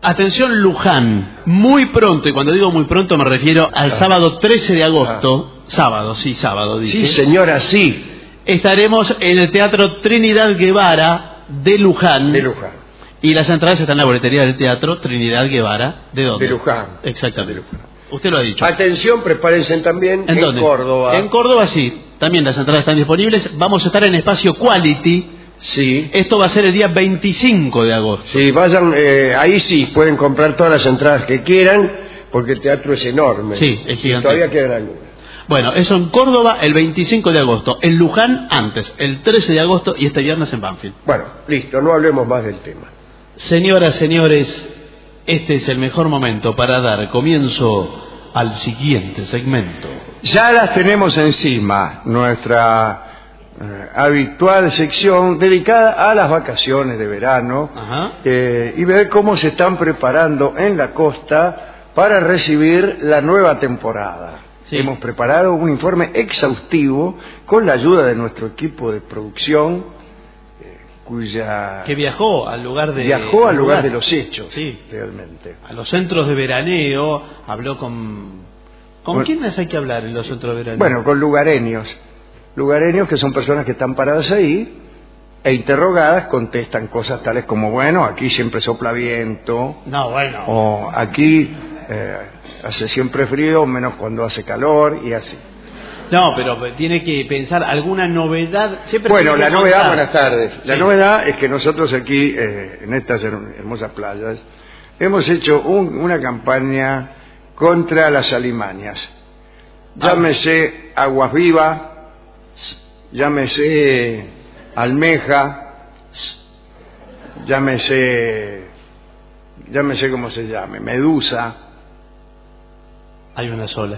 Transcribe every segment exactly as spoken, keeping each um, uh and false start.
Atención Luján, muy pronto, y cuando digo muy pronto me refiero al ah. sábado trece de agosto, ah. sábado, sí, sábado, dice. Sí, señora, sí. Estaremos en el Teatro Trinidad Guevara de Luján. De Luján. Y las entradas están en la boletería del Teatro Trinidad Guevara. ¿De dónde? De Luján. Exactamente. De Luján. Usted lo ha dicho. Atención, prepárense también en, en Córdoba. En Córdoba sí, también las entradas están disponibles. Vamos a estar en Espacio Quality. Sí. Esto va a ser el día veinticinco de agosto. Sí, vayan, eh, ahí sí, pueden comprar todas las entradas que quieran, porque el teatro es enorme. Sí, es gigante. Todavía quedan algunas. Bueno, eso en Córdoba el veinticinco de agosto, en Luján antes, el trece de agosto y este viernes en Banfield. Bueno, listo, no hablemos más del tema. Señoras, señores, este es el mejor momento para dar comienzo al siguiente segmento. Ya las tenemos encima, nuestra eh, habitual sección dedicada a las vacaciones de verano eh, y ver cómo se están preparando en la costa para recibir la nueva temporada. Sí. Hemos preparado un informe exhaustivo con la ayuda de nuestro equipo de producción, eh, cuya que viajó al lugar de viajó al lugar, lugar de los hechos, sí, realmente. A los centros de veraneo, habló con ¿con bueno, quiénes hay que hablar en los centros de veraneo? Bueno, con lugareños, lugareños que son personas que están paradas ahí e interrogadas contestan cosas tales como bueno, aquí siempre sopla viento, no, bueno, o aquí eh, hace siempre frío, menos cuando hace calor y así. No, pero tiene que pensar alguna novedad. Siempre bueno, la novedad, contar. buenas tardes. Sí. La novedad es que nosotros aquí, eh, en estas hermosas playas, hemos hecho un, una campaña contra las alimañas. Llámese aguas vivas, llámese almeja, llámese, llámese como se llame, medusa. Hay una sola.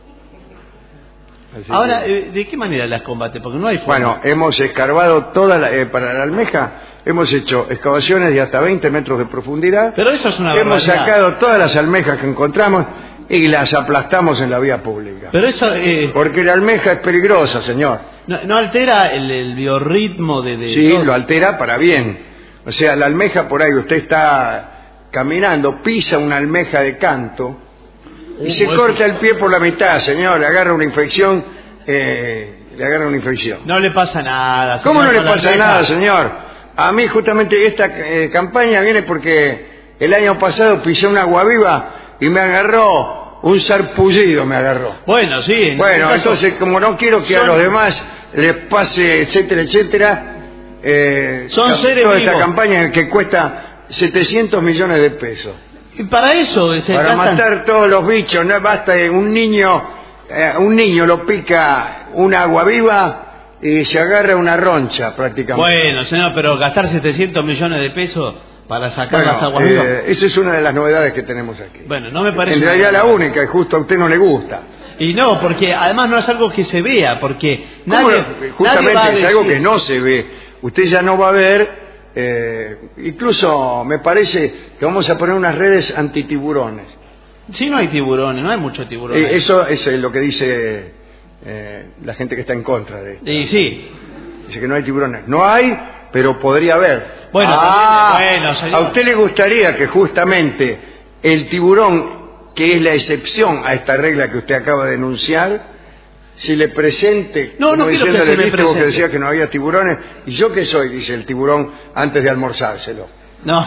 Así Ahora, que... ¿de qué manera las combate? Porque no hay forma. Bueno, hemos escarbado toda la, eh, para la almeja, hemos hecho excavaciones de hasta veinte metros de profundidad. Pero eso es una Hemos barbaridad. sacado todas las almejas que encontramos y las aplastamos en la vía pública. Pero eso... Eh... Porque la almeja es peligrosa, señor. ¿No, no altera el, el biorritmo de, de...? Sí, todo? Lo altera para bien. O sea, la almeja por ahí, usted está caminando, pisa una almeja de canto... Y se corta el pie por la mitad, señor, le agarra una infección, eh, le agarra una infección. No le pasa nada, señor. ¿Cómo no le pasa nada, señor? A mí justamente esta eh, campaña viene porque el año pasado pisé una agua viva y me agarró un sarpullido, me agarró. Bueno, sí. Bueno, caso, entonces como no quiero que son... a los demás les pase, etcétera, etcétera, eh, son seres toda vivos. Esta campaña que cuesta setecientos millones de pesos. Y para eso se para gastan... matar todos los bichos, no basta un niño, eh, un niño lo pica una agua viva y se agarra una roncha prácticamente. Bueno, señor, pero gastar setecientos millones de pesos para sacar bueno, las aguas eh, vivas. Esa es una de las novedades que tenemos aquí. Bueno, no me parece. En realidad la única, y justo a usted no le gusta. Y no, porque además no es algo que se vea, porque nadie, no? Justamente nadie es decir... algo que no se ve. Usted ya no va a ver. Eh, incluso me parece que vamos a poner unas redes antitiburones. Sí, no hay tiburones, no hay muchos tiburones. Eh, eso es eh, lo que dice eh, la gente que está en contra de esto. Y sí. Dice que no hay tiburones. No hay, pero podría haber. Bueno, ah, también, bueno, señor. ¿A usted le gustaría que justamente el tiburón, que es la excepción a esta regla que usted acaba de enunciar, si le presente, no, no como quiero que se me presente, que decía que no había tiburones, y yo qué soy, dice el tiburón antes de almorzárselo. No.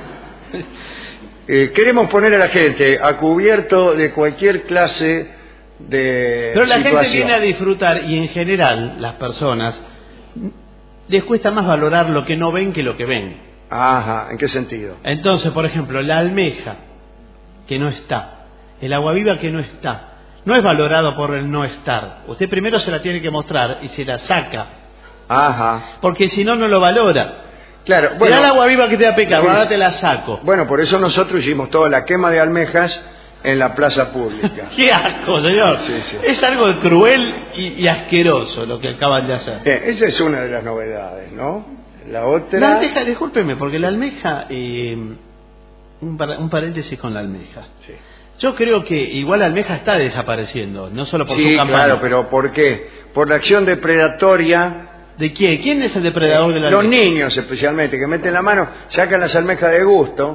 eh, queremos poner a la gente a cubierto de cualquier clase de Pero la situación. gente viene a disfrutar y en general las personas les cuesta más valorar lo que no ven que lo que ven. Ajá, ¿en qué sentido? Entonces, por ejemplo, la almeja que no está, el agua viva que no está, no es valorado por el no estar. Usted primero se la tiene que mostrar y se la saca. Ajá. Porque si no, no lo valora. Claro, bueno. Mirá el agua viva que te da pecado, ahora te la saco. Bueno, por eso nosotros hicimos toda la quema de almejas en la plaza pública. ¡Qué asco, señor! Sí, sí. Es algo cruel y, y asqueroso lo que acaban de hacer. Eh, esa es una de las novedades, ¿no? La otra... La almeja, discúlpeme, porque la almeja... Eh, un, par, un paréntesis con la almeja. Sí. Yo creo que igual la almeja está desapareciendo, no solo por sí, su campaña. claro, pero ¿por qué? Por la acción depredatoria... ¿De quién? ¿Quién es el depredador de la Los almeja? niños especialmente, que meten la mano, sacan las almejas de gusto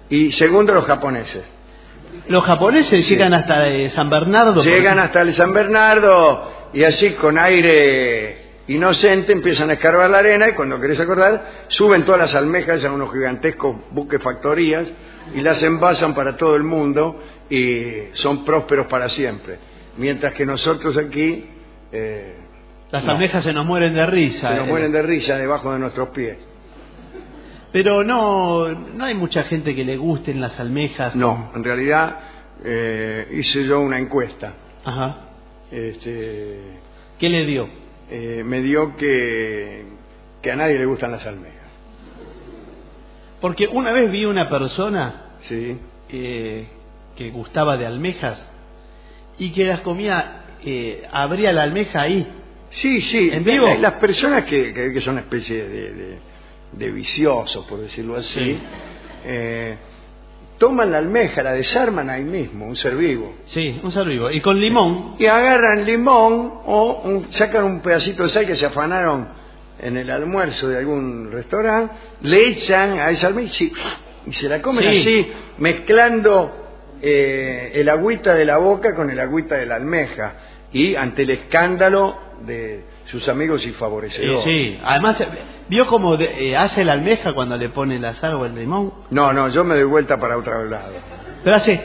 Y segundo, los japoneses. Los japoneses sí. llegan hasta eh, San Bernardo. Llegan hasta el San Bernardo y así con aire inocente empiezan a escarbar la arena y cuando querés acordar suben todas las almejas a unos gigantescos buques factorías y las envasan para todo el mundo y son prósperos para siempre. Mientras que nosotros aquí... Eh, las no, almejas se nos mueren de risa. Se nos eh. mueren de risa debajo de nuestros pies. Pero no, no hay mucha gente que le gusten las almejas. No, en realidad eh, hice yo una encuesta. Ajá. Este, ¿Qué le dio? Eh, me dio que, que a nadie le gustan las almejas. Porque una vez vi una persona sí. eh, que gustaba de almejas y que las comía, eh, abría la almeja ahí. Sí, sí. ¿En vivo? Las personas que, que, que son una especie de... de de viciosos, por decirlo así, sí. eh, toman la almeja, la desarman ahí mismo, un ser vivo. Sí, un ser vivo. Y con limón. Y agarran limón o un, sacan un pedacito de sal que se afanaron en el almuerzo de algún restaurante, le echan a esa almeja y, y se la comen sí. así, mezclando eh, el agüita de la boca con el agüita de la almeja. Y ante el escándalo de sus amigos y favorecedores. Sí, sí. Además, ¿vio cómo de, eh, hace la almeja cuando le pone la sal o el limón? No, no, yo me doy vuelta para otro lado. Pero hace...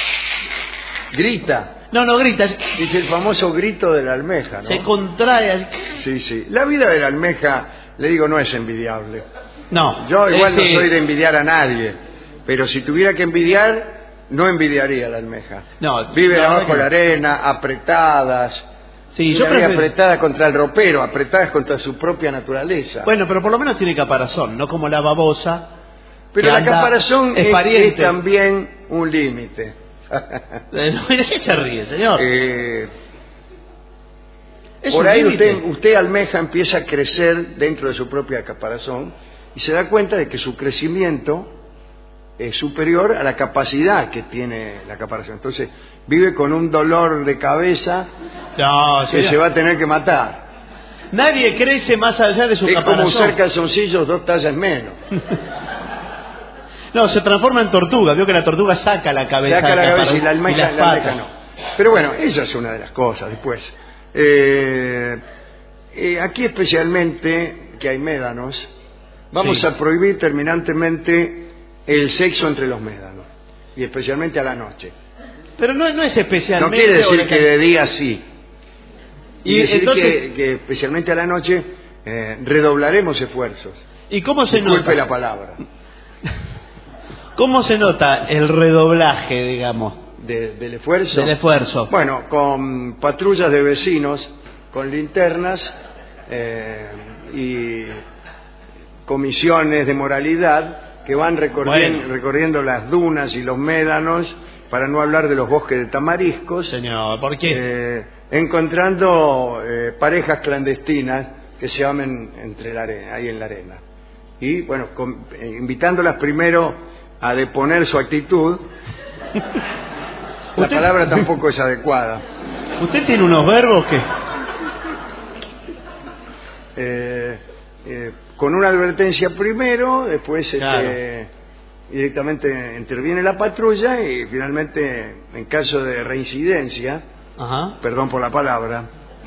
Grita. No, no grita. Dice el famoso grito de la almeja, ¿no? Se contrae. Sí, sí. La vida de la almeja, le digo, no es envidiable. No. Yo igual ese... no soy de envidiar a nadie, pero si tuviera que envidiar, no envidiaría a la almeja. No. Vive no, abajo no. la arena, apretadas. Sí, yo prefiero... apretada contra el ropero, apretadas contra su propia naturaleza. Bueno, pero por lo menos tiene caparazón, no como la babosa. Pero la caparazón es, es, es también un límite. ¿De qué se ríe, señor? Eh, por ahí usted, usted, almeja, empieza a crecer dentro de su propia caparazón y se da cuenta de que su crecimiento es superior a la capacidad que tiene la caparazón. Entonces vive con un dolor de cabeza no, que se va a tener que matar. Nadie crece más allá de su es caparazón. Es como usar calzoncillos dos tallas menos. No, se transforma en tortuga. Vio que la tortuga saca la cabeza. Saca la cabeza y la almeja, y las la almeja no. Pero bueno, esa es una de las cosas. Después, eh, eh, aquí especialmente, que hay médanos, vamos sí. a prohibir terminantemente el sexo entre los médanos. Y especialmente a la noche. Pero no, no es especialmente... No quiere decir que de día sí. Y, y decir entonces... que, que especialmente a la noche eh, redoblaremos esfuerzos. ¿Y cómo se Disculpe nota? la palabra. ¿Cómo se nota el redoblaje, digamos? De, ¿Del esfuerzo? Del esfuerzo. Bueno, con patrullas de vecinos, con linternas eh, y comisiones de moralidad que van recorriendo, bueno. recorriendo las dunas y los médanos, para no hablar de los bosques de tamariscos. Señor, ¿por qué? Eh, encontrando eh, parejas clandestinas que se amen entre la arena, ahí en la arena. Y bueno, con, eh, invitándolas primero a deponer su actitud. La palabra tampoco es adecuada. ¿Usted tiene unos verbos que...? Eh, eh, con una advertencia primero, después claro. este, directamente interviene la patrulla y finalmente, en caso de reincidencia, Ajá. perdón por la palabra,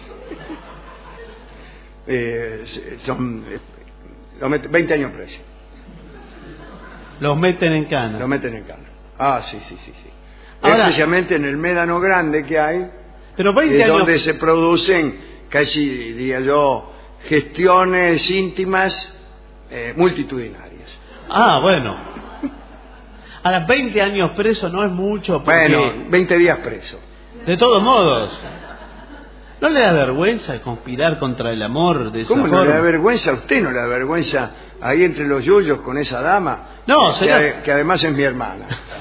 eh, son eh, veinte años presos. Los meten en cana. Los meten en cana. Ah, sí, sí, sí, sí. Ahora, especialmente en el médano grande que hay, pero veinte es años... donde se producen casi, diría yo, gestiones íntimas eh, multitudinarias. Ah, bueno. A las veinte años preso no es mucho. Porque... Bueno, veinte días preso. De todos modos, ¿no le da vergüenza conspirar contra el amor de esa ¿Cómo forma? no le da vergüenza? ¿A usted no le da vergüenza ahí entre los yuyos con esa dama? No, que, señor. a, que además es mi hermana.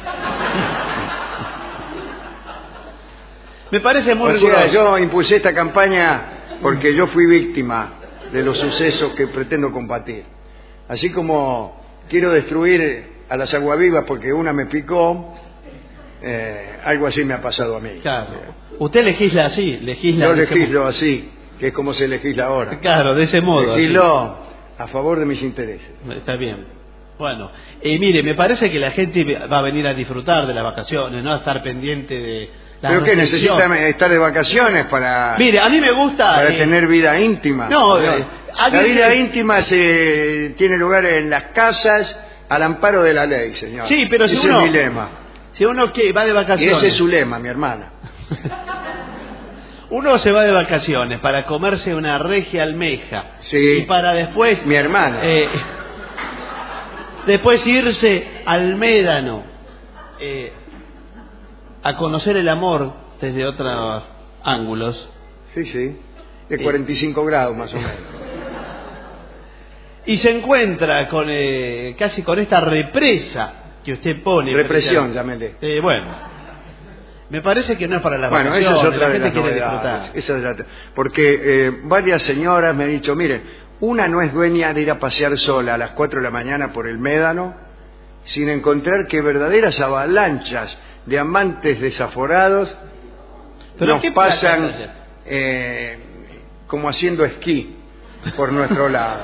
Me parece muy o sea, yo impulsé esta campaña porque yo fui víctima de los sucesos que pretendo combatir. Así como quiero destruir a las aguavivas porque una me picó, eh, algo así me ha pasado a mí. Claro. Usted legisla así, legisla. Yo legislo así, que es como se legisla ahora. Claro, de ese modo. Legislo así. A favor de mis intereses. Está bien. Bueno, eh, mire, me parece que la gente va a venir a disfrutar de las vacaciones, no a estar pendiente de las ¿Pero qué? ¿Necesitan estar de vacaciones para...? Mire, a mí me gusta... Para eh, tener vida íntima. No, eh, la vida que... íntima se tiene lugar en las casas al amparo de la ley, señor. Sí, pero si ese uno... es mi lema. Si uno que va de vacaciones... Y ese es su lema, mi hermana. Uno se va de vacaciones para comerse una regia almeja. Sí. Y para después... Mi hermana. Eh, después irse al Médano eh, a conocer el amor desde otros ángulos. Sí, sí. De cuarenta y cinco eh. grados más o menos. Y se encuentra con eh, casi con esta represa que usted pone. Represión, llámele. Eh, bueno, me parece que no es para las bueno, vacaciones. Bueno, esa es otra la de gente las quiere novedades. disfrutar. Esa es la... Porque eh, varias señoras me han dicho, miren, una no es dueña de ir a pasear sola a las cuatro de la mañana por el Médano sin encontrar que verdaderas avalanchas de amantes desaforados ¿Pero nos qué pasan eh, como haciendo esquí por nuestro lado,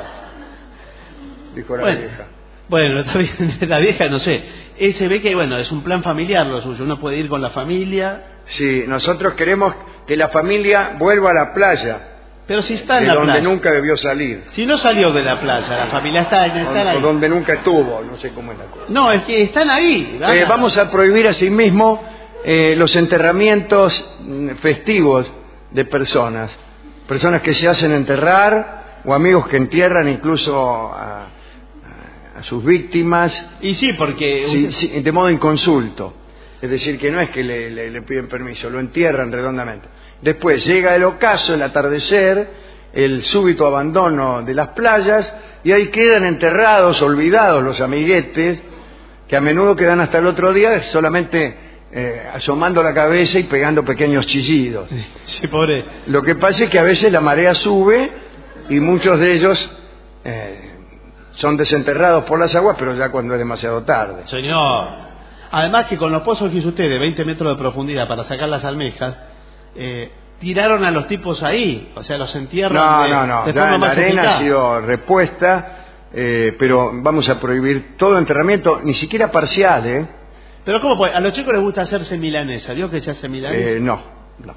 dijo la bueno, vieja. Bueno, está bien, la vieja no sé. Eh, se ve que bueno, es un plan familiar lo suyo, uno puede ir con la familia. Sí, nosotros queremos que la familia vuelva a la playa. Pero si está en de la donde playa. nunca debió salir. Si no salió de la playa, la familia está en o, ahí. O donde nunca estuvo, no sé cómo es la cosa. No, es que están ahí. Eh, vamos a prohibir asimismo eh, los enterramientos festivos de personas. Personas que se hacen enterrar o amigos que entierran incluso a, a, a sus víctimas. Y sí, porque... Sí, sí, de modo inconsulto. Es decir, que no es que le, le, le piden permiso, lo entierran redondamente. Después llega el ocaso, el atardecer, el súbito abandono de las playas y ahí quedan enterrados, olvidados los amiguetes que a menudo quedan hasta el otro día solamente eh, asomando la cabeza y pegando pequeños chillidos. Sí, pobre. Lo que pasa es que a veces la marea sube y muchos de ellos eh, son desenterrados por las aguas, pero ya cuando es demasiado tarde. Señor, además que con los pozos que hizo usted de veinte metros de profundidad para sacar las almejas, Eh, tiraron a los tipos ahí, o sea, los entierran no, de, no, no, de ya forma la más arena eficaz. ha sido repuesta, eh, pero vamos a prohibir todo enterramiento, ni siquiera parcial, ¿eh? Pero ¿cómo puede? A los chicos les gusta hacerse milanesa, ¿vio que se hace milanesa? Eh, no, no.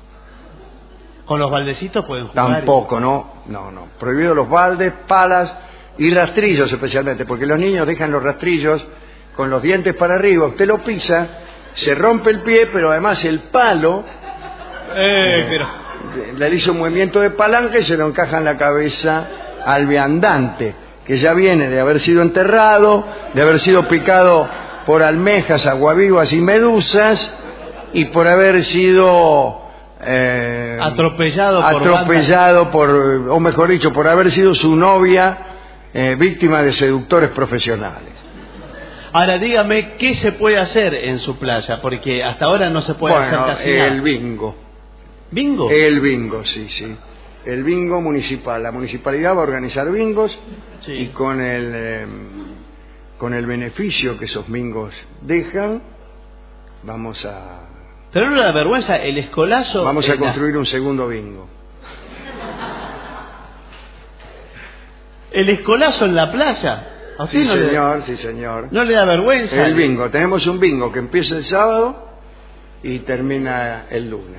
¿Con los baldecitos pueden jugar? Tampoco, y... no, no, no. Prohibido los baldes, palas y rastrillos especialmente, porque los niños dejan los rastrillos con los dientes para arriba, usted lo pisa, se rompe el pie, pero además el palo... Eh, pero... le hizo un movimiento de palanca y se lo encaja en la cabeza al viandante, que ya viene de haber sido enterrado, de haber sido picado por almejas, aguavivas y medusas, y por haber sido eh, atropellado, por, atropellado por, o mejor dicho, por haber sido su novia eh, víctima de seductores profesionales. Ahora dígame, ¿qué se puede hacer en su playa? Porque hasta ahora no se puede bueno, hacer casi el nada. bingo. ¿Bingo? El bingo, sí, sí. El bingo municipal. La municipalidad va a organizar bingos sí. y con el, eh, con el beneficio que esos bingos dejan, vamos a... Pero no le da vergüenza el escolazo... Vamos a la... construir un segundo bingo. ¿El escolazo en la playa? ¿A Sí, no señor, le... sí, señor. ¿No le da vergüenza? El bingo. Tenemos un bingo que empieza el sábado y termina el lunes.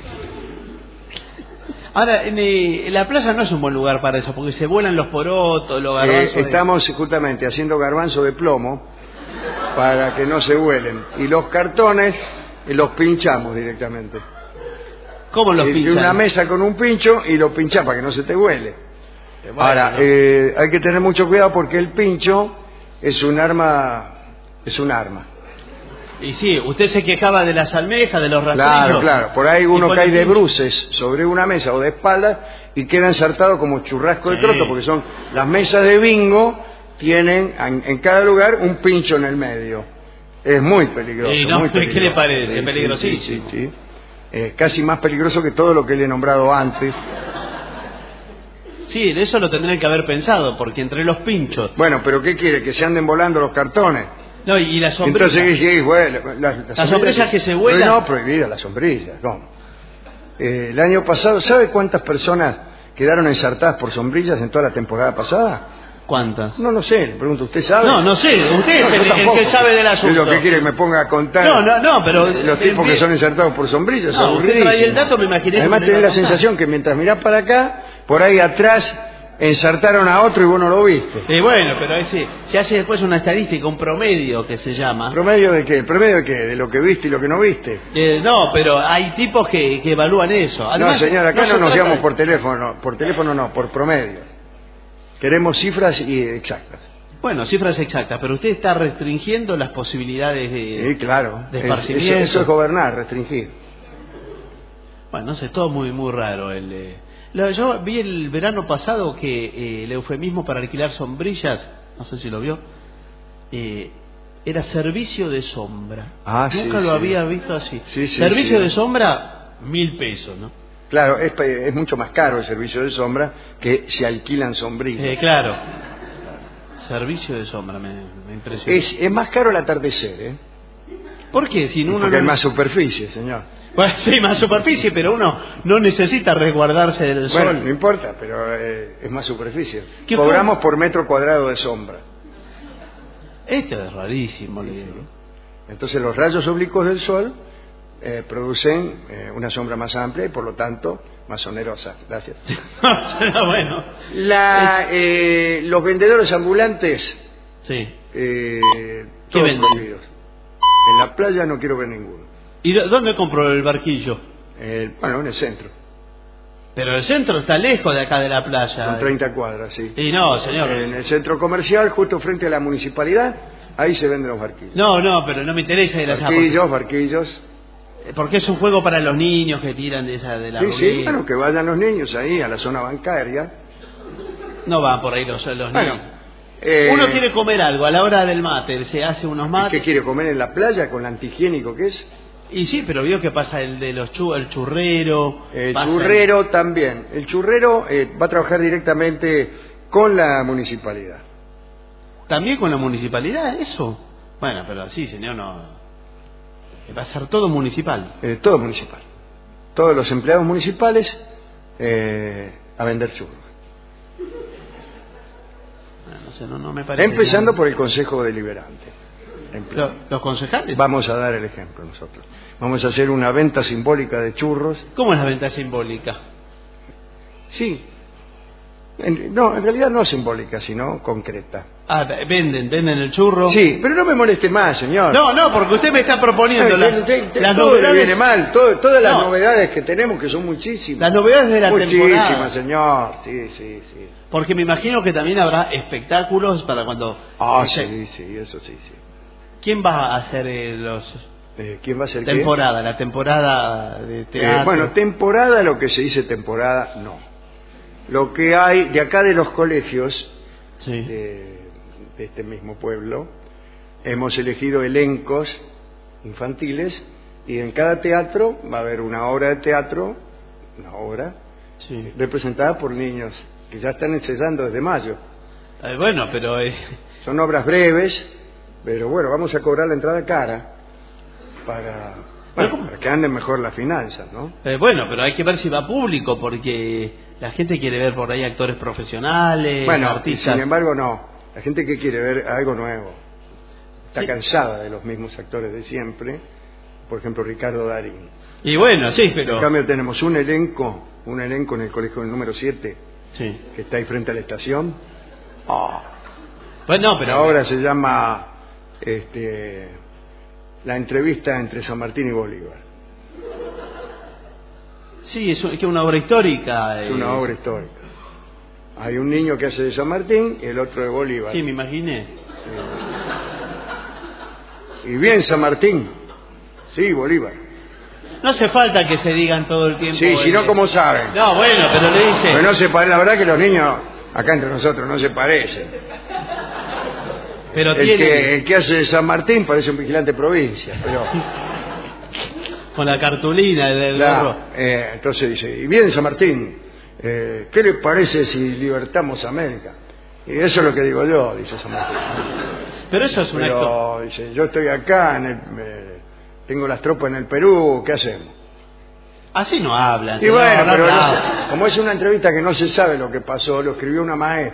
Ahora, en, eh, la playa no es un buen lugar para eso, porque se vuelan los porotos, los garbanzos... Eh, estamos de... justamente haciendo garbanzo de plomo para que no se vuelen. Y los cartones eh, los pinchamos directamente. ¿Cómo los pinchan? De una mesa con un pincho y lo pinchás para que no se te huele. Eh, bueno, Ahora, ¿no? eh, hay que tener mucho cuidado porque el pincho es un arma... Es un arma. Y sí, usted se quejaba de las almejas, de los rastrillos. Claro, claro. Por ahí uno por cae el... de bruces sobre una mesa o de espaldas y queda ensartado como churrasco sí. de troto, porque son las mesas de bingo, tienen en, en cada lugar un pincho en el medio. Es muy peligroso. Y no, muy peligroso. ¿qué le parece? Sí, Es peligrosísimo. Sí, sí, sí. Eh, casi más peligroso que todo lo que le he nombrado antes. Sí, de eso lo tendrían que haber pensado, porque entre los pinchos... Bueno, pero ¿qué quiere? ¿Que se anden volando los cartones? No, y las sombrillas. Entonces, ¿qué, qué, bueno, las, las, las sombrillas que se vuelan. No, prohibidas las sombrillas, no. Eh, el año pasado, ¿sabe cuántas personas quedaron ensartadas por sombrillas en toda la temporada pasada? cuántas? No, no sé, le pregunto, ¿usted sabe? No, no sé, usted no, es el, el que sabe del asunto. ¿Lo que quiere que me ponga a contar? No, no, no, pero... Los tipos que son insertados por sombrillas, no, usted trae el dato, me imaginé... Además tenés la sensación que mientras mirás para acá, por ahí atrás ensartaron a otro y vos no lo viste. Y eh, bueno, pero ese, se hace después una estadística, un promedio que se llama. ¿Promedio de qué? ¿Promedio de qué? ¿De lo que viste y lo que no viste? Eh, no, pero hay tipos que, que evalúan eso. Además, no, señor, acá no, no nos trata... llamamos por teléfono, por teléfono no, por promedio. Queremos cifras y exactas. Bueno, cifras exactas, pero usted está restringiendo las posibilidades de, sí, claro. de esparcimiento. Eso, eso es gobernar, restringir. Bueno, no sé, todo muy muy raro. El, eh... Lo, yo vi el verano pasado que eh, el eufemismo para alquilar sombrillas, no sé si lo vio, eh, era servicio de sombra. Ah, Nunca sí, lo sí. había visto así. Sí, sí, servicio sí. de sombra, mil pesos, ¿no? Claro, es, es mucho más caro el servicio de sombra que si alquilan sombrillas. Eh, claro. Servicio de sombra, me, me impresiona. Es, es más caro el atardecer, ¿eh? ¿Por qué? Si uno Porque no... hay más superficie, señor. Bueno, sí, más superficie, pero uno no necesita resguardarse del sol. Bueno, no importa, pero eh, es más superficie. ¿Qué Cobramos fue? por metro cuadrado de sombra. Esto es rarísimo, le digo. Entonces los rayos oblicuos del sol eh, producen eh, una sombra más amplia y por lo tanto más onerosa. Gracias. Bueno. La, eh, los vendedores ambulantes, sí. eh, ¿Qué todos venden? prohibidos. En la playa no quiero ver ninguno. ¿Y dónde compró el barquillo? Eh, bueno, en el centro. Pero el centro está lejos de acá de la playa. Son treinta cuadras, sí. Y no, señor. En el centro comercial, justo frente a la municipalidad, ahí se venden los barquillos. No, no, pero no me interesa ir allá. Barquillos, barquillos. Porque, porque es un juego para los niños que tiran de esa de la Sí, ruleta. sí, bueno, que vayan los niños ahí a la zona bancaria. No van por ahí los, los Bueno, niños. eh, Uno quiere comer algo a la hora del mate, se hace unos ¿y mates. qué quiere comer en la playa con lo antihigiénico que es? Y sí, pero vio que pasa el de los chu, el churrero. El pasa churrero el... también. El churrero eh, va a trabajar directamente con la municipalidad. ¿También con la municipalidad eso? Bueno, pero sí, señor, no. Va a ser todo municipal. Eh, todo municipal. Todos los empleados municipales eh, a vender churros. No sé, no, no me parece. Empezando nada. por el Consejo Deliberante. ¿Los, los concejales? Vamos a dar el ejemplo nosotros. Vamos a hacer una venta simbólica de churros. ¿Cómo es la venta simbólica? Sí. En, no, en realidad no simbólica, sino concreta. Ah, venden, venden el churro. Sí, pero no me moleste más, señor. No, no, porque usted me está proponiendo No, las, te, te, las todo novedades. le viene mal, todo, todas las No. novedades que tenemos, que son muchísimas. Las novedades de la Muchísimas, temporada. señor. Sí, sí, sí. Porque me imagino que también habrá espectáculos para cuando... Ah, no sé, sí, sí, eso sí, sí. ¿Quién va a hacer eh, los... Eh, ¿Quién va a ser qué? temporada, la temporada de teatro? Eh, bueno, temporada, lo que se dice temporada, no. Lo que hay de acá de los colegios, sí. de, de este mismo pueblo, hemos elegido elencos infantiles y en cada teatro va a haber una obra de teatro, una obra, sí. representada por niños que ya están ensayando desde mayo. Eh, bueno, pero... Eh... Son obras breves, pero bueno, vamos a cobrar la entrada cara para, bueno, para que anden mejor las finanzas, ¿no? Eh, bueno, pero hay que ver si va público, porque la gente quiere ver por ahí actores profesionales, Bueno, artistas. sin embargo, no. La gente que quiere ver algo nuevo está Sí. cansada de los mismos actores de siempre. Por ejemplo, Ricardo Darín. Y bueno, sí, pero... En cambio, tenemos un elenco, un elenco en el colegio número siete, Sí. que está ahí frente a la estación. Oh. Pues no, pero... La obra se llama este, La entrevista entre San Martín y Bolívar. Sí, es un- que una obra histórica. Es una eh, obra histórica. Hay un niño que hace de San Martín y el otro de Bolívar. Sí, me imaginé. Y bien San Martín. Sí, Bolívar. No hace falta que se digan todo el tiempo. Sí, si no, eh, ¿cómo saben? No, bueno, pero le dice... Pero no se pare- la verdad que los niños, acá entre nosotros, no se parecen. Pero El tiene... que, el que hace de San Martín parece un vigilante de provincia, pero... Con la cartulina del La- gorro. eh, entonces dice, y bien San Martín, eh, ¿qué le parece si libertamos a América? Y eso es lo que digo yo, dice San Martín. Pero eso es un acto... Pero, dice, yo estoy acá, en el, eh, tengo las tropas en el Perú, ¿qué hacemos? Así no hablan. Y señor, bueno, no pero no hablan. sé, como es una entrevista que no se sabe lo que pasó, lo escribió una maestra.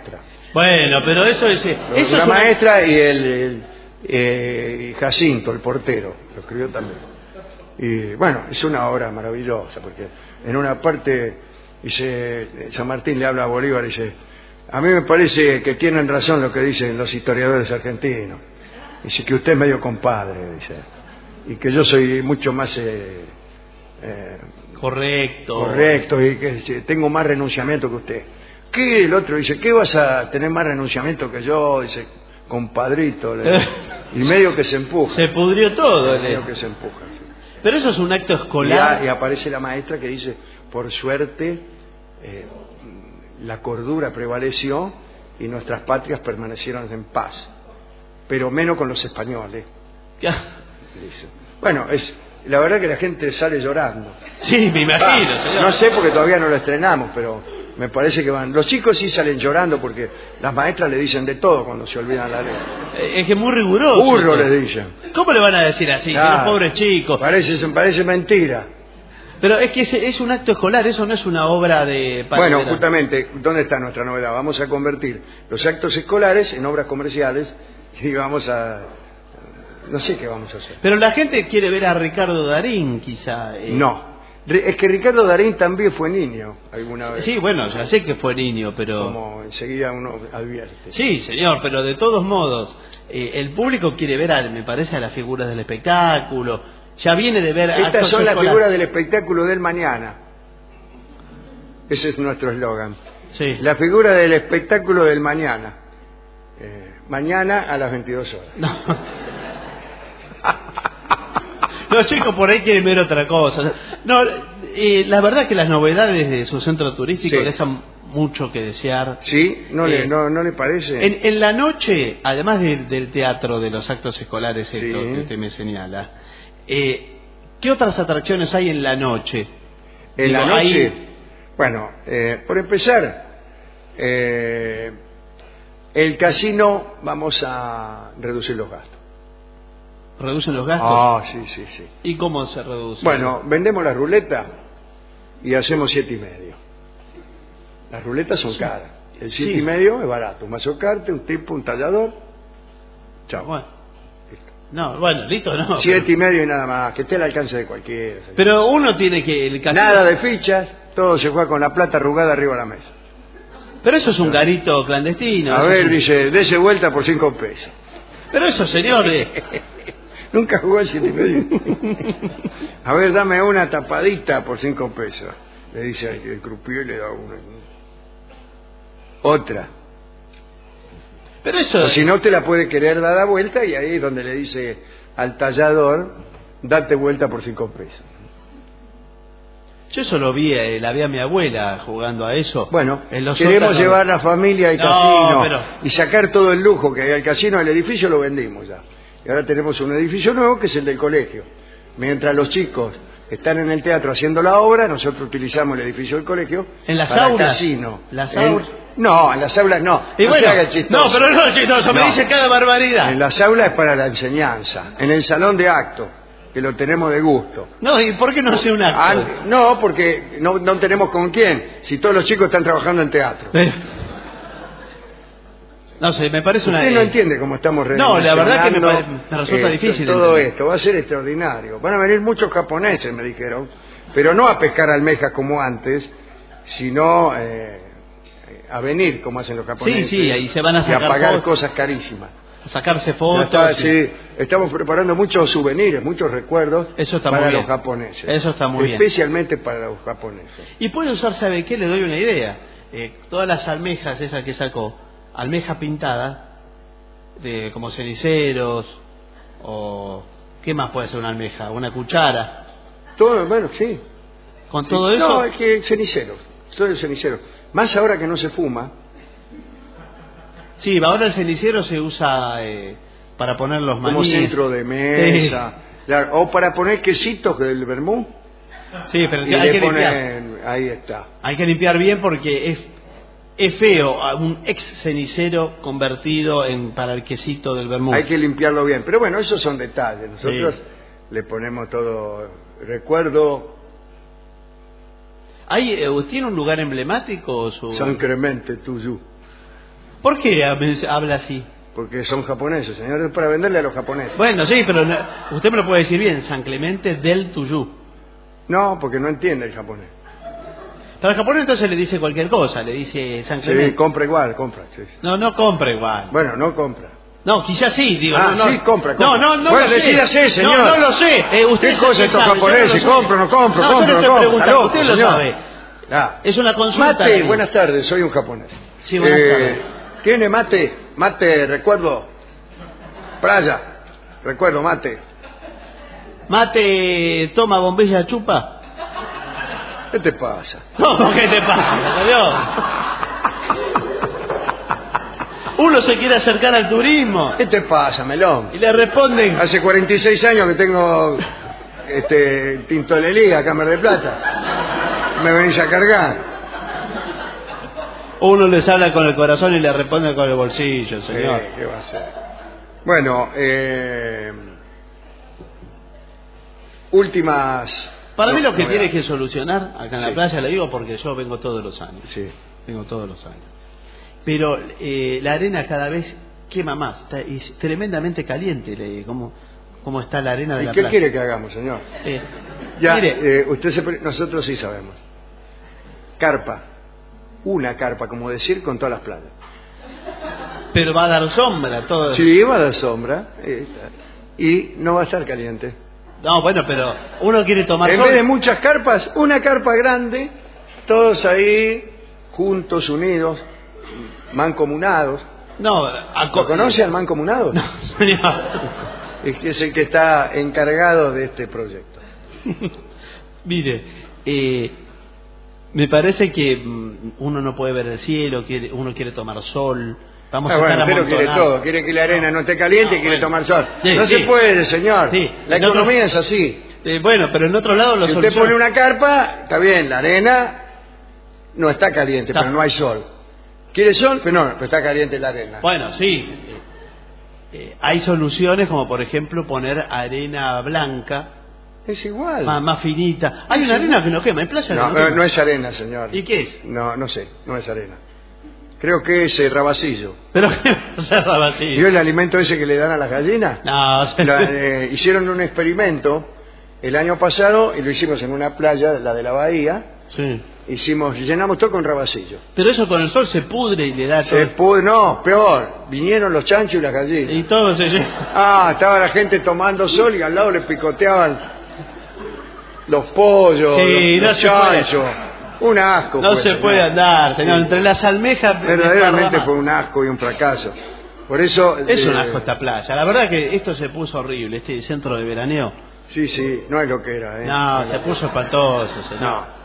Bueno, pero eso es... Eso la es maestra una... y el, el eh, Jacinto, el portero, lo escribió también. Y bueno, es una obra maravillosa, porque en una parte dice, San Martín le habla a Bolívar y dice, a mí me parece que tienen razón lo que dicen los historiadores argentinos. Dice que usted es medio compadre, dice, y que yo soy mucho más... Eh, eh, correcto. Correcto, y que tengo más renunciamiento que usted. ¿Qué? El otro dice, ¿qué vas a tener más renunciamiento que yo? Dice, compadrito. Le... y medio que se empuja. Se pudrió todo. Medio le... que se empuja. Sí. Pero eso es un acto escolar. Y, a, y aparece la maestra que dice, por suerte, eh, la cordura prevaleció y nuestras patrias permanecieron en paz. Pero menos con los españoles. Dice. Bueno, es... La verdad que la gente sale llorando. Sí, me imagino, ah, señor. No sé porque todavía no lo estrenamos, pero me parece que van... Los chicos sí salen llorando porque las maestras le dicen de todo cuando se olvidan la ley. Es que es muy riguroso. Burro les dicen. ¿Cómo le van a decir así? Ah, los pobres chicos. Parece, parece mentira. Pero es que es, es un acto escolar, eso no es una obra de... Bueno, justamente, ¿dónde está nuestra novedad? Vamos a convertir los actos escolares en obras comerciales y vamos a... No sé qué vamos a hacer. Pero la gente quiere ver a Ricardo Darín, quizá. Eh. No. Es que Ricardo Darín también fue niño alguna vez. Sí, bueno, ya sé que fue niño, pero... Como enseguida uno advierte. Sí, señor, pero de todos modos, eh, el público quiere ver, a, me parece, a las figuras del espectáculo. Ya viene de ver... Estas son las figuras del espectáculo del mañana. Ese es nuestro eslogan. Sí. La figura del espectáculo del mañana. Eh, mañana a las veintidós horas. No. Los chicos por ahí quieren ver otra cosa. No, eh, la verdad que las novedades de su centro turístico sí. dejan mucho que desear. ¿Sí? ¿No, eh, le, no, no le parece? En, en la noche, además de, del teatro, de los actos escolares sí. esto que usted me señala, eh, ¿qué otras atracciones hay en la noche? ¿En Digo, la noche? Hay... Bueno, eh, por empezar, eh, el casino vamos a reducir los gastos. ¿Reducen los gastos? Ah, sí, sí, sí. ¿Y cómo se reduce? Bueno, vendemos la ruleta y hacemos siete y medio. Las ruletas son sí. caras. El siete sí. y medio es barato. Un mazocarte, un tipo, un tallador. Chao. Bueno. Listo. No, bueno, listo, no. Siete pero... y medio y nada más. Que esté al alcance de cualquiera. Señor. Pero uno tiene que... El casino... Nada de fichas, todo se juega con la plata arrugada arriba de la mesa. Pero eso es un garito clandestino. A ver, es un... dice, dese vuelta por cinco pesos. Pero eso, señor... Nunca jugó al siete y medio. A ver, dame una tapadita por cinco pesos. Le dice el croupier y le da una. Otra. Pero eso... O si no, te la puede querer dar a vuelta y ahí es donde le dice al tallador, date vuelta por cinco pesos. Yo eso lo vi, eh, la vi a mi abuela jugando a eso. Bueno, en los queremos sótanos... llevar la familia al no, casino pero... y sacar todo el lujo que hay al casino. El edificio lo vendimos ya. Y ahora tenemos un edificio nuevo que es el del colegio. Mientras los chicos están en el teatro haciendo la obra, nosotros utilizamos el edificio del colegio ¿En las para aulas? el casino. ¿Las en... aulas? No, en las aulas no. Y no, bueno, se haga chistoso. no, pero no, chistoso, no. Me dice cada barbaridad. En las aulas es para la enseñanza. En el salón de acto, que lo tenemos de gusto. No, ¿y por qué no hace un acto? Ah, no, porque no, no tenemos con quién, si todos los chicos están trabajando en teatro. Pero... No sé, me parece una... Usted no entiende cómo estamos No, la verdad que me, pare... me resulta eh, difícil. Todo entender. esto va a ser extraordinario. Van a venir muchos japoneses, me dijeron, pero no a pescar almejas como antes, sino eh, a venir como hacen los japoneses. Sí, sí, ahí se van a sacar y a pagar fotos, cosas carísimas. A sacarse fotos. Está, y... sí, estamos preparando muchos souvenirs, muchos recuerdos Eso está para muy los bien. japoneses. Eso está muy Especialmente bien. para los japoneses. Y puede usar, ¿sabe qué? Le doy una idea. Eh, todas las almejas, esas que sacó, almeja pintada, de como ceniceros, o ¿qué más puede ser una almeja? Una cuchara. Todo, bueno, sí. Con sí. todo eso. No, es que cenicero, todo el cenicero. Más ahora que no se fuma. Sí, ahora el cenicero se usa eh, para poner los maníes. Como centro de mesa. Sí. Claro, o para poner quesitos del vermú. Sí, pero y hay le que ponen, limpiar. Ahí está. Hay que limpiar bien porque es es feo un ex cenicero convertido en para el quesito del vermú. Hay que limpiarlo bien. Pero bueno, esos son detalles. Nosotros sí. le ponemos todo recuerdo. ¿Hay, ¿Tiene un lugar emblemático? Su... San Clemente, Tuyú. ¿Por qué habla así? Porque son japoneses, señor, es para venderle a los japoneses. Bueno, sí, pero no, usted me lo puede decir bien, San Clemente del Tuyú. No, porque no entiende el japonés. Pero al japonés entonces le dice cualquier cosa, le dice San Clemente. Sí, compra igual, compra. Sí, sí. No, no compra igual. Bueno, no compra. No, quizás sí, digo. Ah, no, no, sí, compra, compra. No, no, no bueno, lo sé. decídase, señor. No, no lo sé. Eh, usted ¿Qué cosa estos japoneses? Compro, no compro, no, compro, yo no le estoy compro. preguntando, usted lo señor. sabe. Ah. Es una consulta. Mate, ahí. buenas tardes, soy un japonés. Sí, buenas eh, tardes. ¿Tiene mate? Mate, recuerdo. Playa, recuerdo, mate. Mate, toma bombilla, chupa. ¿Qué te pasa? ¿Cómo que te pasa, Dios? Uno se quiere acercar al turismo. ¿Qué te pasa, melón? Y le responden. Hace cuarenta y seis años que tengo este, tintorería acá en Mar del Plata. Me venís a cargar. Uno les habla con el corazón y le responde con el bolsillo, señor. Eh, ¿Qué va a hacer? Bueno, eh, últimas... Para mí lo que no, tiene no, que solucionar acá en la sí. playa, le digo porque yo vengo todos los años. Sí. Vengo todos los años. Pero eh, la arena cada vez quema más, está, es tremendamente caliente, le, como, como está la arena de ¿Y la qué playa. quiere que hagamos, señor? Eh, Ya, mire, eh, usted se, nosotros sí sabemos. Carpa, una carpa, como decir, con todas las playas. pero va a dar sombra todo. Sí, va a dar sombra eh, y no va a estar caliente. No, bueno, pero uno quiere tomar En sol. vez de muchas carpas, una carpa grande, todos ahí, juntos, unidos, mancomunados. No, a ¿Lo conoce al mancomunado? No, señor. Es que es el que está encargado de este proyecto. Mire, eh, me parece que mm, uno no puede ver el cielo, quiere, uno quiere tomar sol. Vamos Ah, a bueno, estar pero quiere amontonados. todo, quiere que la arena no esté caliente y No, quiere bueno. tomar sol. Sí, no sí. se puede, señor. Sí. La En otro- economía es así. Eh, bueno, pero en otro lado lo Si usted soluciona. pone una carpa, está bien, la arena no está caliente, Está. pero no hay sol. ¿Quiere sol? Pero no, pero está caliente la arena. Bueno, sí. Eh, eh, hay soluciones como por ejemplo poner arena blanca, Es igual. más, más finita. Hay una arena que no quema, en playa No, no, no, quema. no es arena, señor. ¿Y qué es? No, no sé, no es arena. Creo que es eh, rabacillo. Pero qué va así. ¿Vio el alimento ese que le dan a las gallinas? No, se- La, eh, hicieron un experimento el año pasado y lo hicimos en una playa, la de la bahía. sí. Hicimos, llenamos todo con rabacillo. Pero eso con el sol se pudre y le da todo. Se pudo, no, peor, vinieron los chanchos y las gallinas. Y todo se llena. Ah, estaba la gente tomando sol y al lado le picoteaban los pollos, Sí, los, no los se puede. chanchos. Un asco. No fue, se señor. puede andar, señor. Sí. Entre las almejas. Verdaderamente desparrama. fue un asco y un fracaso. Por eso... Es un eh, asco esta playa. La verdad que esto se puso horrible, este centro de veraneo. Sí, sí, no es lo que era. ¿eh? No, es se lo puso que- espantoso, señor. No.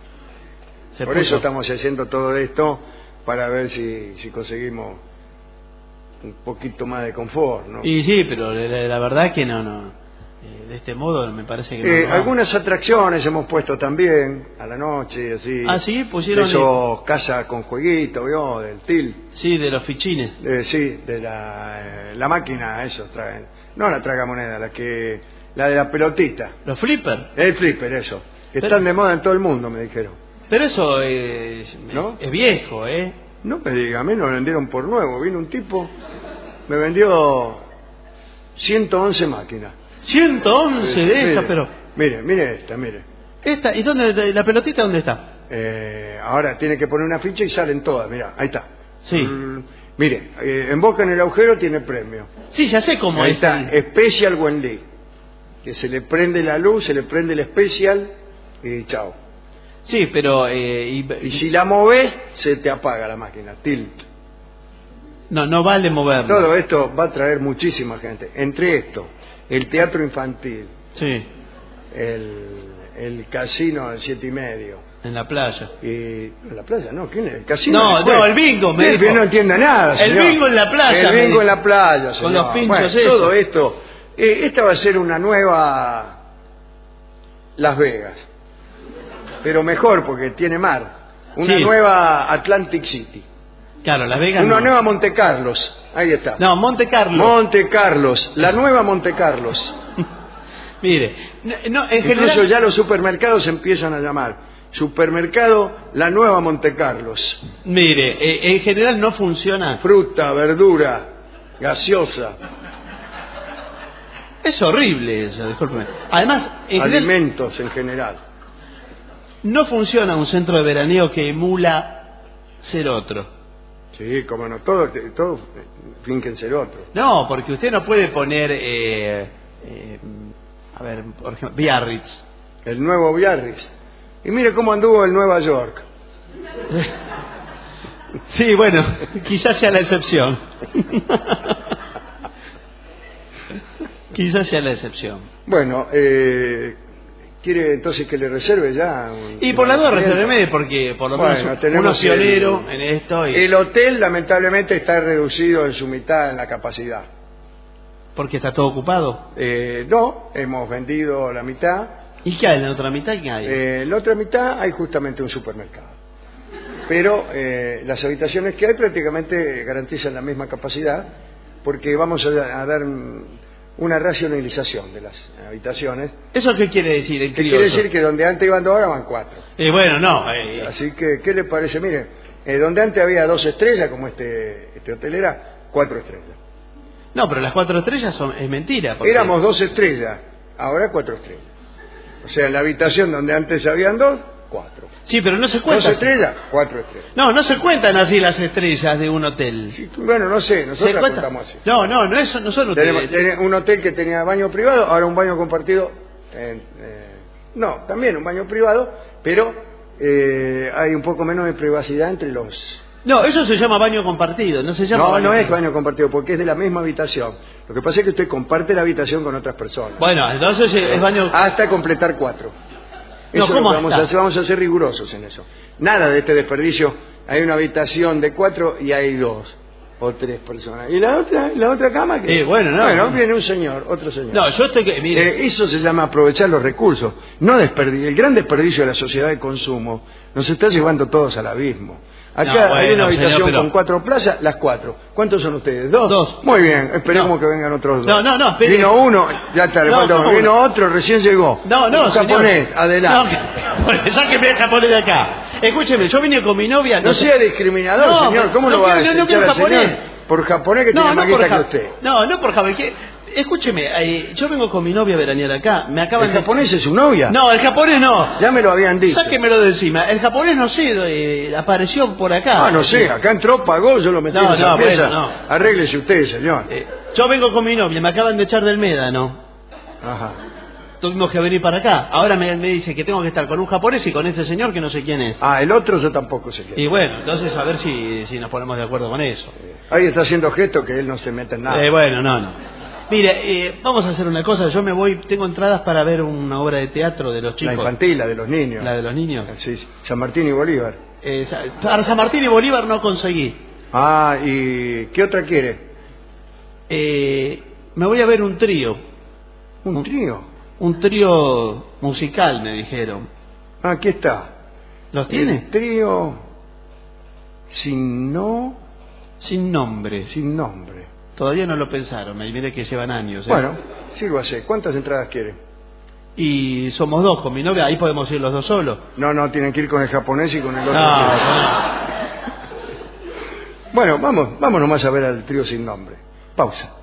Se Por puso- eso estamos haciendo todo esto, para ver si, si conseguimos un poquito más de confort, ¿no? Y sí, pero la, la verdad que no, no. Eh, de este modo me parece que no. Eh, no. algunas atracciones hemos puesto también a la noche, así. Ah, sí, pusieron. De esos casas con jueguito, ¿vio? Del til. Sí, de los fichines. Eh, sí, de la, eh, la máquina, eso traen. No la tragamoneda, la que. La de la pelotita. Los flippers. El flipper, eso. Que Pero- están de moda en todo el mundo, me dijeron. Pero eso es, ¿No? es viejo, ¿eh? No me diga, a mí me lo vendieron por nuevo. Vino un tipo, me vendió ciento once máquinas. ciento once de Mire, esas, pero. Mire, mire esta, mire. Esta, ¿y dónde? ¿La pelotita dónde está? Eh, ahora tiene que poner una ficha y salen todas, mira, ahí está. Sí. Mm, mire, eh, en boca en el agujero tiene premio. Sí, ya sé cómo Ahí es. está, Special Wendy. Que se le prende la luz, se le prende el Special y chao. Sí, pero. Eh, y- Y si la moves, se te apaga la máquina, tilt. No, no vale moverlo. Todo esto va a traer muchísima gente. Entre esto, el teatro infantil, Sí, el, el casino del siete y medio. en la playa. Y en la playa, ¿no? ¿Quién es? El casino. No, después. no, el bingo, me Usted dijo. no entiende nada, El señor. bingo en la playa, El me bingo dijo. en la playa, señor. Con los pinchos Bueno, esos. todo esto. Eh, esta va a ser una nueva Las Vegas. Pero mejor porque tiene mar. Una Sí. nueva Atlantic City. Claro, Las Vegas. Una no. nueva Monte Carlos. Ahí está. No, Monte Carlo. Monte Carlos. La nueva Monte Carlos. Mire, no, no, en Incluso general. ya los supermercados empiezan a llamar Supermercado La Nueva Monte Carlos. Mire, eh, en general no funciona. Fruta, verdura, gaseosa. Es horrible eso, discúlpeme. Además, en alimentos general, en general. No funciona un centro de veraneo que emula ser otro. Sí, como no, todos todo fingen ser otro. No, porque usted no puede poner, eh, eh, a ver, por ejemplo, Biarritz. El nuevo Biarritz. Y mire cómo anduvo el Nueva York. Sí, bueno, quizás sea la excepción. Quizás sea la excepción. Bueno, eh, ¿quiere entonces que le reserve ya? Un, y por la duda resérveme, porque por lo menos bueno, tenemos uno pionero el, en esto. Y... El hotel lamentablemente está reducido en su mitad en la capacidad. ¿Porque está todo ocupado? Eh, no, hemos vendido la mitad. ¿Y qué hay en la otra mitad? ¿Qué hay? Eh, en la otra mitad hay justamente un supermercado. Pero eh, las habitaciones que hay prácticamente garantizan la misma capacidad, porque vamos a, a dar una racionalización de las habitaciones. ¿Eso qué quiere decir? ¿Qué quiere decir? Que donde antes iban dos, ahora van cuatro. Y eh, bueno, no. Eh, Así que, ¿qué le parece? Mire, eh, donde antes había dos estrellas, como este, este hotel era, cuatro estrellas. No, pero las cuatro estrellas son, es mentira. Porque... Éramos dos estrellas, ahora cuatro estrellas. O sea, en la habitación donde antes habían dos, cuatro. Sí, pero no se cuentan. ¿Dos estrellas? Cuatro estrellas. No, no se cuentan así las estrellas de un hotel. Sí, bueno, no sé, nosotros las contamos así. No, no, no, eso no son hoteles. Tenemos, tenemos un hotel que tenía baño privado, ahora un baño compartido. En, eh, no, también un baño privado, pero eh, hay un poco menos de privacidad entre los... No, eso se llama baño compartido, no se llama No, baño no es privado. baño compartido, porque es de la misma habitación. Lo que pasa es que usted comparte la habitación con otras personas. Bueno, entonces es baño... Hasta completar cuatro. Eso No, ¿cómo es lo que vamos a hacer, vamos a ser rigurosos en eso. Nada de este desperdicio. Hay una habitación de cuatro y hay dos o tres personas. ¿Y la otra, la otra cama? ¿Qué? Eh, bueno, no. Bueno, no. viene un señor, otro señor. No, yo estoy que... Mire. Eh, eso se llama aprovechar los recursos. No desperdicio. El gran desperdicio de la sociedad de consumo nos está llevando todos al abismo. Acá no, bueno, hay una habitación señor, pero... con cuatro plazas, las cuatro. ¿Cuántos son ustedes? ¿Dos? Dos. Muy bien, esperemos no. que vengan otros dos. No, no, no, espere. Vino uno, ya está, le no, falta uno. Vino otro, recién llegó. No, no, un japonés, señor. adelante. No, sáqueme el japonés de acá. Escúcheme, yo vine con mi novia... No, no sea discriminador, no, señor. ¿Cómo no, lo va no, a no, no, echar no, al japonés. señor por japonés que no, tiene no, más guita ja... que usted? No, no por japonés. Que... Escúcheme, eh, yo vengo con mi novia a veranear acá. Me acaban ¿El de... japonés es su novia? No, el japonés no. Ya me lo habían dicho. Sáquemelo de encima. El japonés no sé, eh, apareció por acá. Ah, no sé, acá entró, pagó, yo lo metí no, en esa no, pieza. Bueno, no. Arréglese usted, señor. Eh, yo vengo con mi novia, me acaban de echar del Médano. Ajá. Tuvimos que venir para acá. Ahora me, me dice que tengo que estar con un japonés y con este señor que no sé quién es. Ah, el otro yo tampoco sé quién. Y bueno, entonces a ver si, si nos ponemos de acuerdo con eso. Ahí está haciendo gesto que él no se mete en nada. Eh, bueno, no, no. Mire, eh, vamos a hacer una cosa. Yo me voy, tengo entradas para ver una obra de teatro de los chicos. La infantil, la de los niños. La de los niños. Sí, San Martín y Bolívar. Eh, para San Martín y Bolívar no conseguí. Ah, ¿y qué otra quiere? Eh, me voy a ver un trío. ¿Un, un trío? Un trío musical, me dijeron. Ah, aquí está. ¿Los tiene? El trío sin no... Sin nombre. Sin nombre. Todavía no lo pensaron, me mire que llevan años. ¿eh? Bueno, sírvase. ¿Cuántas entradas quiere? Y somos dos con mi novia, ahí podemos ir los dos solos. No, no, tienen que ir con el japonés y con el otro. No, no. Bueno, vamos, vamos nomás a ver al trío sin nombre. Pausa.